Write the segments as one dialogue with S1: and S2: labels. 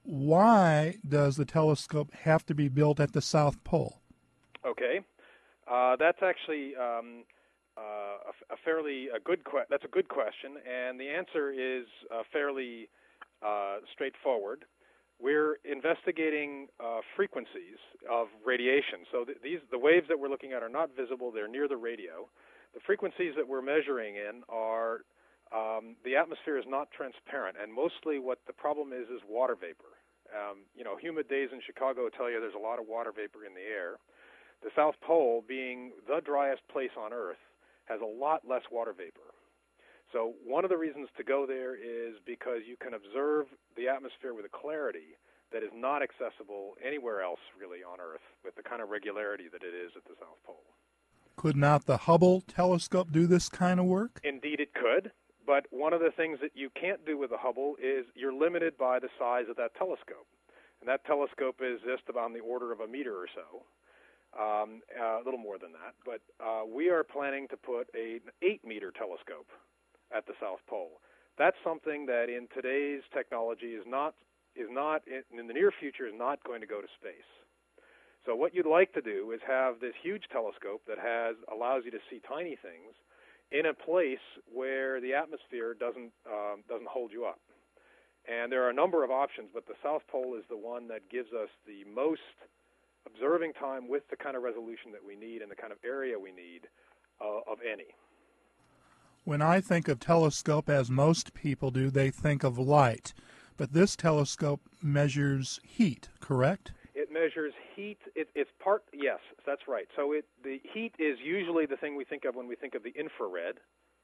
S1: why does the telescope have to be built at the South Pole?
S2: Okay, that's actually that's a good question, and the answer is fairly straightforward. We're investigating frequencies of radiation. So the waves that we're looking at are not visible; they're near the radio. The frequencies that we're measuring in are the atmosphere is not transparent, and mostly what the problem is water vapor. Humid days in Chicago tell you there's a lot of water vapor in the air. The South Pole, being the driest place on Earth, has a lot less water vapor. So one of the reasons to go there is because you can observe the atmosphere with a clarity that is not accessible anywhere else really on Earth with the kind of regularity that it is at the South Pole.
S1: Could not the Hubble telescope do this kind of work?
S2: Indeed it could, but one of the things that you can't do with the Hubble is you're limited by the size of that telescope. And that telescope is just about on the order of a meter or so. A little more than that, but we are planning to put an 8-meter telescope at the South Pole. That's something that in today's technology is not in the near future is not going to go to space. So what you'd like to do is have this huge telescope that allows you to see tiny things in a place where the atmosphere doesn't hold you up. And there are a number of options, but the South Pole is the one that gives us the most observing time with the kind of resolution that we need and the kind of area we need of any.
S1: When I think of telescope, as most people do, they think of light. But this telescope measures heat, correct?
S2: It measures heat. Yes, that's right. So the heat is usually the thing we think of when we think of the infrared.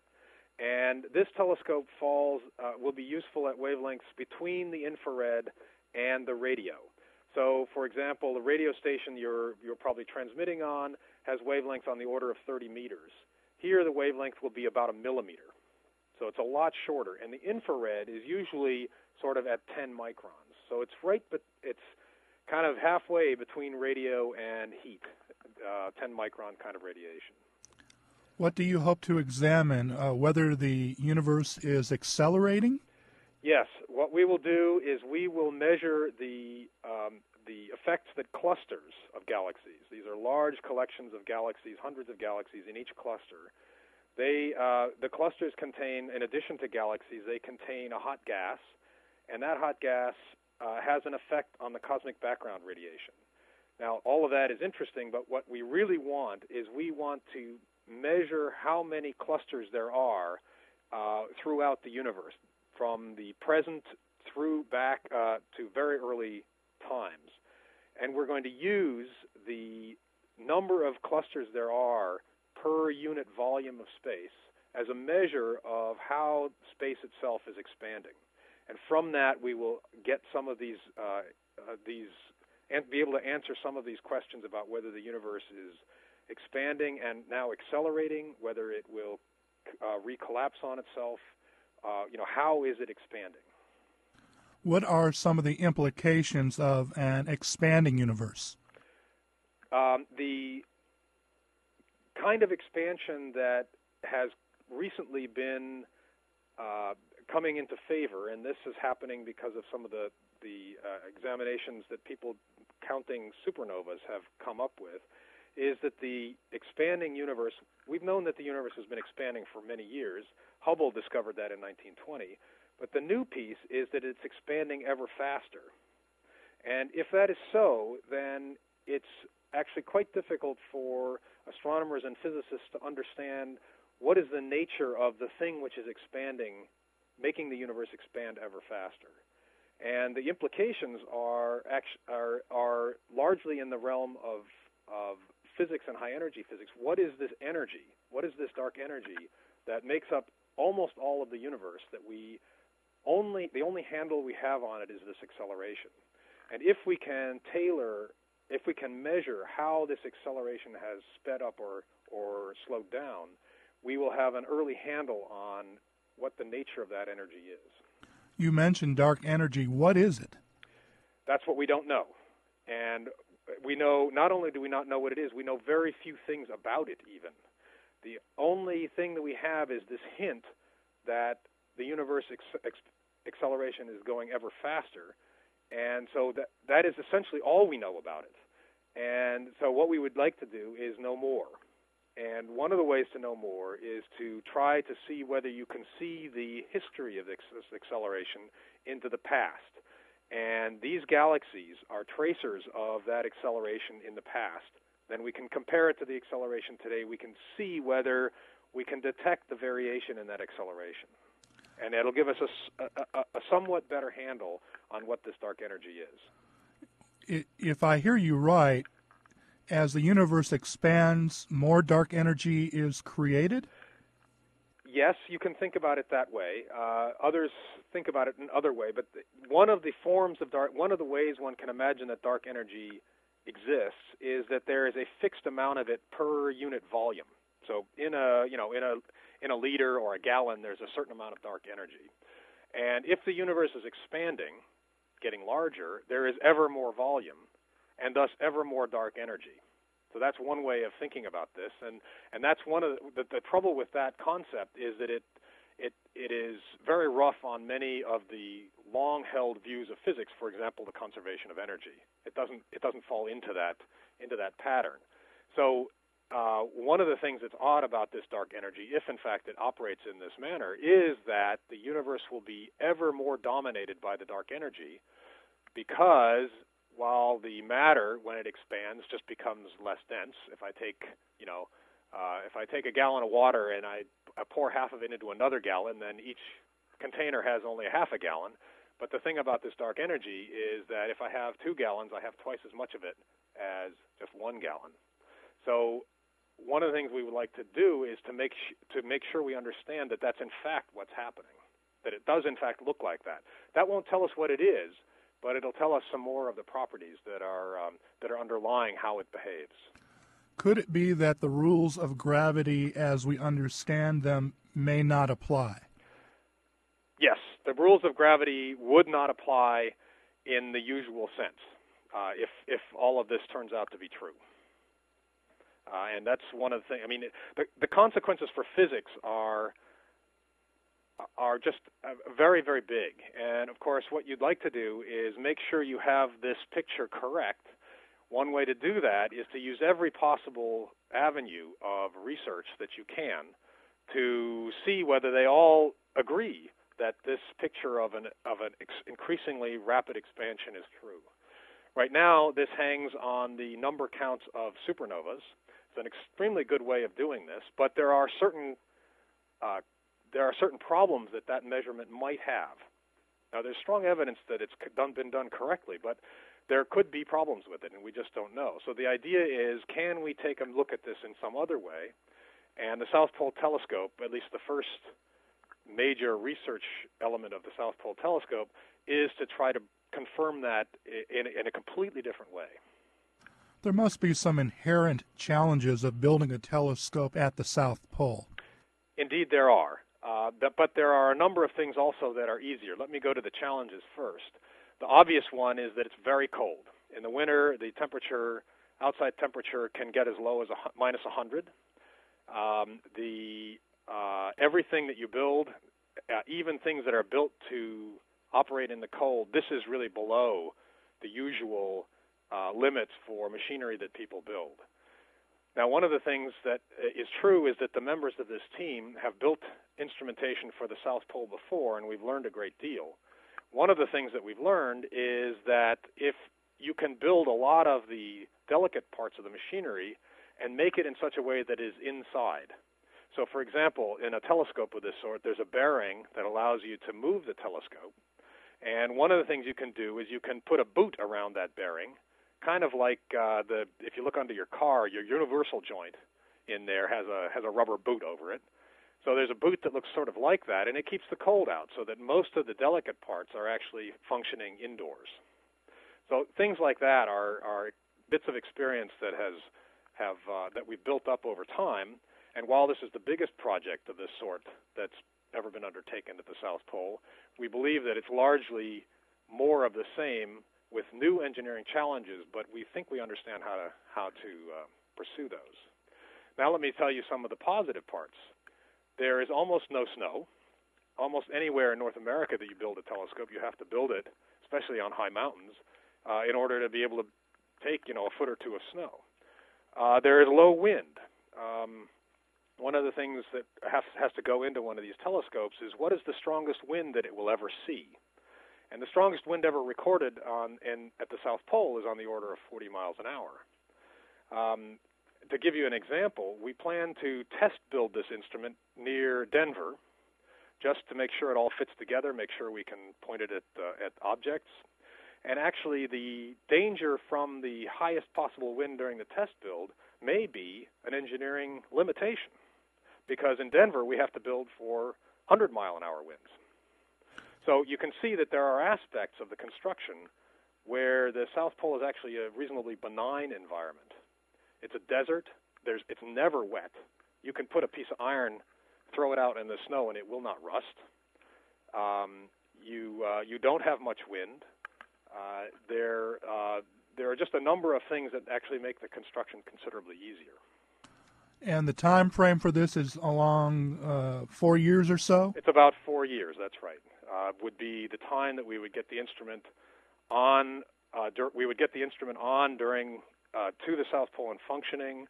S2: And this telescope will be useful at wavelengths between the infrared and the radio. So, for example, the radio station you're probably transmitting on has wavelengths on the order of 30 meters. Here, the wavelength will be about a millimeter. So it's a lot shorter. And the infrared is usually sort of at 10 microns. So it's but it's kind of halfway between radio and heat, 10 micron kind of radiation.
S1: What do you hope to examine? Whether the universe is accelerating?
S2: Yes, what we will do is we will measure the effects that clusters of galaxies. These are large collections of galaxies, hundreds of galaxies in each cluster. The clusters contain, in addition to galaxies, they contain a hot gas, and that hot gas has an effect on the cosmic background radiation. Now, all of that is interesting, but what we really want is we want to measure how many clusters there are throughout the universe, from the present through back to very early times. And we're going to use the number of clusters there are per unit volume of space as a measure of how space itself is expanding. And from that, we will get some of these and be able to answer some of these questions about whether the universe is expanding and now accelerating, whether it will recollapse on itself. How is it expanding?
S1: What are some of the implications of an expanding universe?
S2: The kind of expansion that has recently been coming into favor, and this is happening because of some of the examinations that people counting supernovas have come up with, is that the expanding universe, we've known that the universe has been expanding for many years. Hubble discovered that in 1920. But the new piece is that it's expanding ever faster. And if that is so, then it's actually quite difficult for astronomers and physicists to understand what is the nature of the thing which is expanding, making the universe expand ever faster. And the implications are largely in the realm of physics and high-energy physics. What is this energy? What is this dark energy that makes up almost all of the universe that the only handle we have on it is this acceleration? And if we can measure how this acceleration has sped up or slowed down, we will have an early handle on what the nature of that energy is.
S1: You mentioned dark energy. What is it?
S2: That's what we don't know. And we know, not only do we not know what it is, we know very few things about it even. The only thing that we have is this hint that the universe acceleration is going ever faster, And so that is essentially all we know about it. And so what we would like to do is know more. And one of the ways to know more is to try to see whether you can see the history of this acceleration into the past. And these galaxies are tracers of that acceleration in the past. Then we can compare it to the acceleration today. We can see whether we can detect the variation in that acceleration. And it'll give us a somewhat better handle on what this dark energy is.
S1: If I hear you right, as the universe expands, more dark energy is created?
S2: Yes, you can think about it that way. Others think about it another way, but one of the ways one can imagine that dark energy exists is that there is a fixed amount of it per unit volume. So in a liter or a gallon, there's a certain amount of dark energy. And if the universe is expanding, getting larger, there is ever more volume, and thus ever more dark energy. So that's one way of thinking about this, and that's one of the trouble with that concept is that it is very rough on many of the long-held views of physics. For example, the conservation of energy. It doesn't fall into that pattern. So one of the things that's odd about this dark energy, if in fact it operates in this manner, is that the universe will be ever more dominated by the dark energy, because while the matter, when it expands, just becomes less dense. If I take a gallon of water and I pour half of it into another gallon, then each container has only a half a gallon. But the thing about this dark energy is that if I have 2 gallons, I have twice as much of it as just 1 gallon. So one of the things we would like to do is to make sure we understand that that's in fact what's happening, that it does in fact look like that. That won't tell us what it is, but it'll tell us some more of the properties that are underlying how it behaves.
S1: Could it be that the rules of gravity as we understand them may not apply?
S2: Yes, the rules of gravity would not apply in the usual sense if all of this turns out to be true. And that's one of the things. I mean, the consequences for physics are just very, very big. And, of course, what you'd like to do is make sure you have this picture correct. One way to do that is to use every possible avenue of research that you can to see whether they all agree that this picture of an increasingly rapid expansion is true. Right now, this hangs on the number counts of supernovas. It's an extremely good way of doing this, but there are certain problems that measurement might have. Now, there's strong evidence that it's been done correctly, but there could be problems with it, and we just don't know. So the idea is, can we take a look at this in some other way? And the South Pole Telescope, at least the first major research element of the South Pole Telescope, is to try to confirm that in a completely different way.
S1: There must be some inherent challenges of building a telescope at the South Pole.
S2: Indeed, there are. But there are a number of things also that are easier. Let me go to the challenges first. The obvious one is that it's very cold. In the winter, the outside temperature can get as low as minus 100. Everything that you build, even things that are built to operate in the cold, this is really below the usual limits for machinery that people build. Now, one of the things that is true is that the members of this team have built instrumentation for the South Pole before, and we've learned a great deal. One of the things that we've learned is that if you can build a lot of the delicate parts of the machinery and make it in such a way that is inside. So, for example, in a telescope of this sort, there's a bearing that allows you to move the telescope. And one of the things you can do is you can put a boot around that bearing, kind of like if you look under your car, your universal joint in there has a rubber boot over it. So there's a boot that looks sort of like that, and it keeps the cold out so that most of the delicate parts are actually functioning indoors. So things like that are bits of experience that that we've built up over time. And while this is the biggest project of this sort that's ever been undertaken at the South Pole, we believe that it's largely more of the same with new engineering challenges, but we think we understand how to pursue those. Now let me tell you some of the positive parts. There is almost no snow. Almost anywhere in North America that you build a telescope, you have to build it especially on high mountains, in order to be able to take, a foot or two of snow. There is low wind. One of the things that has to go into one of these telescopes is what is the strongest wind that it will ever see. And the strongest wind ever recorded at the South Pole is on the order of 40 miles an hour. To give you an example, we plan to test build this instrument near Denver, just to make sure it all fits together, make sure we can point it at objects. And actually, the danger from the highest possible wind during the test build may be an engineering limitation, because in Denver we have to build for 100-mile-an-hour winds. So you can see that there are aspects of the construction where the South Pole is actually a reasonably benign environment. It's a desert. It's never wet. You can put a piece of iron, throw it out in the snow, and it will not rust. You don't have much wind. There are just a number of things that actually make the construction considerably easier.
S1: And the time frame for this is along 4 years or so?
S2: It's about 4 years, that's right. Would be the time that we would get the instrument on. We would get the instrument on during to the South Pole and functioning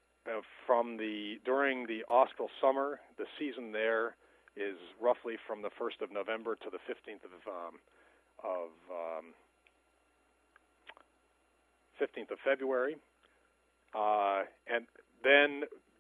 S2: during the austral summer. The season there is roughly from the 1st of November to the 15th of February, and then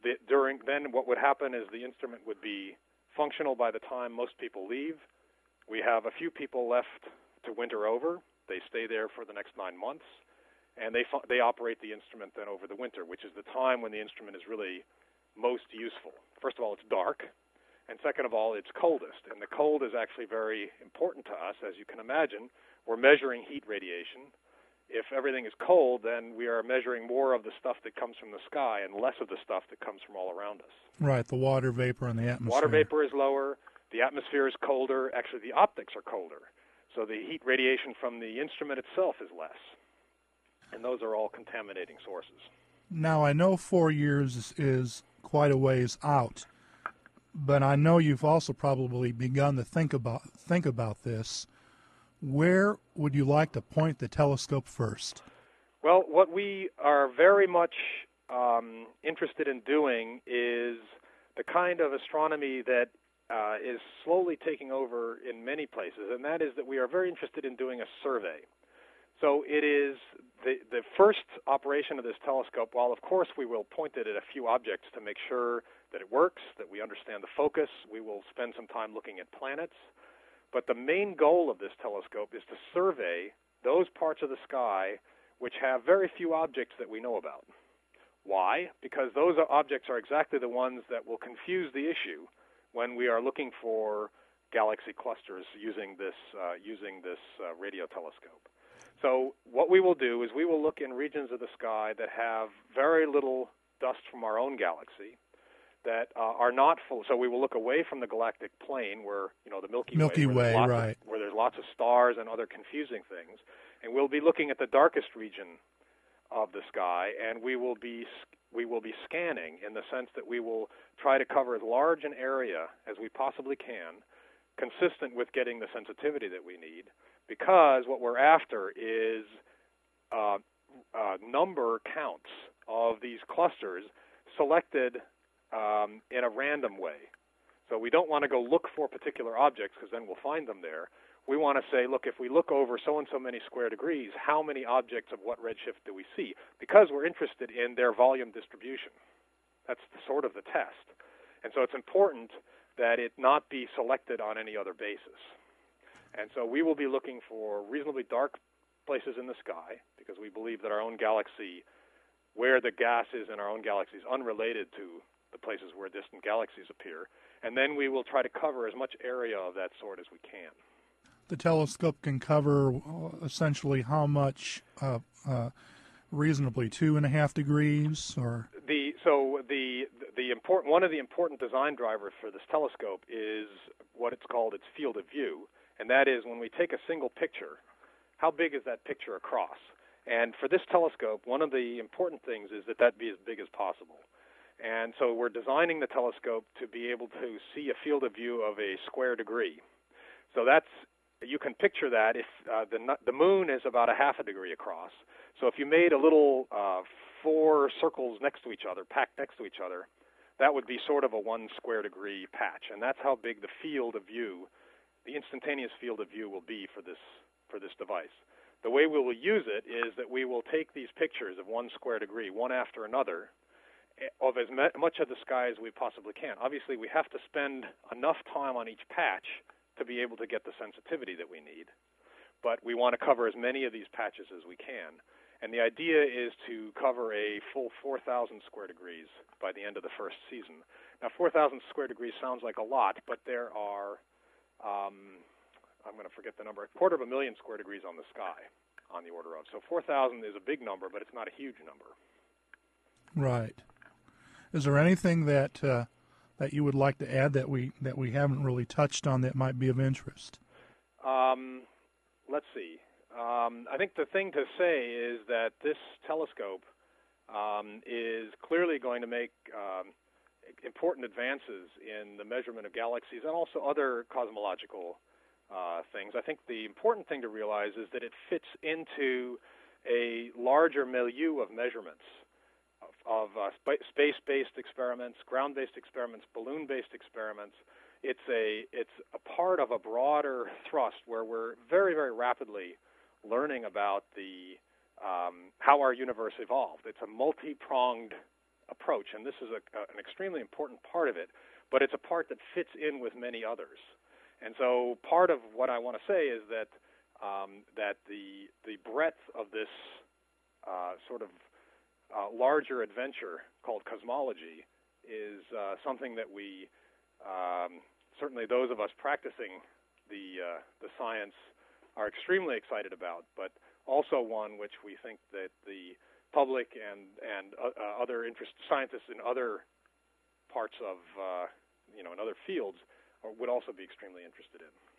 S2: what would happen is the instrument would be functional by the time most people leave. We have a few people left to winter over. They stay there for the next 9 months, and they operate the instrument then over the winter, which is the time when the instrument is really most useful. First of all, it's dark, and second of all, it's coldest. And the cold is actually very important to us. As you can imagine, we're measuring heat radiation. If everything is cold, then we are measuring more of the stuff that comes from the sky and less of the stuff that comes from all around us.
S1: Right, the water vapor in the atmosphere.
S2: Water vapor is lower. The atmosphere is colder. Actually, the optics are colder. So the heat radiation from the instrument itself is less. And those are all contaminating sources.
S1: Now, I know 4 years is quite a ways out, but I know you've also probably begun to think about this. Where would you like to point the telescope first?
S2: Well, what we are very much interested in doing is the kind of astronomy that is slowly taking over in many places, and that is that we are very interested in doing a survey. So it is the first operation of this telescope. While, of course, we will point it at a few objects to make sure that it works, that we understand the focus. We will spend some time looking at planets. But the main goal of this telescope is to survey those parts of the sky which have very few objects that we know about. Why? Because those objects are exactly the ones that will confuse the issue when we are looking for galaxy clusters using this radio telescope. So what we will do is we will look in regions of the sky that have very little dust from our own galaxy, that are not full. So we will look away from the galactic plane, where the Milky Way,
S1: right,
S2: where there's lots of stars and other confusing things, and we'll be looking at the darkest region of the sky, and we will be scanning in the sense that we will try to cover as large an area as we possibly can, consistent with getting the sensitivity that we need, because what we're after is number counts of these clusters selected in a random way. So we don't want to go look for particular objects, because then we'll find them there. We want to say, look, if we look over so and so many square degrees, how many objects of what redshift do we see? Because we're interested in their volume distribution. That's sort of the test. And so it's important that it not be selected on any other basis. And so we will be looking for reasonably dark places in the sky, because we believe that our own galaxy, where the gas is in our own galaxy, is unrelated to the places where distant galaxies appear. And then we will try to cover as much area of that sort as we can.
S1: The telescope can cover essentially how much reasonably, 2.5 degrees, or
S2: one of the important design drivers for this telescope is what it's called its field of view, and that is when we take a single picture, how big is that picture across? And for this telescope, one of the important things is that be as big as possible. And so we're designing the telescope to be able to see a field of view of a square degree. So that's you can picture that if the moon is about a half a degree across. So if you made a little 4 circles next to each other, packed next to each other, that would be sort of a 1 square degree patch, and that's how big the field of view, the instantaneous field of view, will be for this device. The way we will use it is that we will take these pictures of 1 square degree, one after another, of as much of the sky as we possibly can. Obviously, we have to spend enough time on each patch to be able to get the sensitivity that we need, but we want to cover as many of these patches as we can. And the idea is to cover a full 4,000 square degrees by the end of the first season. Now, 4,000 square degrees sounds like a lot, but there are, I'm going to forget the number, 250,000 square degrees on the sky on the order of. So 4,000 is a big number, but it's not a huge number.
S1: Right. Is there anything that that you would like to add that we haven't really touched on that might be of interest?
S2: Let's see. I think the thing to say is that this telescope is clearly going to make important advances in the measurement of galaxies and also other cosmological things. I think the important thing to realize is that it fits into a larger milieu of measurements, of space-based experiments, ground-based experiments, balloon-based experiments. It's a part of a broader thrust where we're very, very rapidly learning about how our universe evolved. It's a multi-pronged approach, and this is an extremely important part of it, but it's a part that fits in with many others. And so part of what I want to say is that that the breadth of this sort of larger adventure called cosmology is something that we, certainly those of us practicing the science, are extremely excited about, but also one which we think that the public and other scientists in other parts of, in other fields would also be extremely interested in.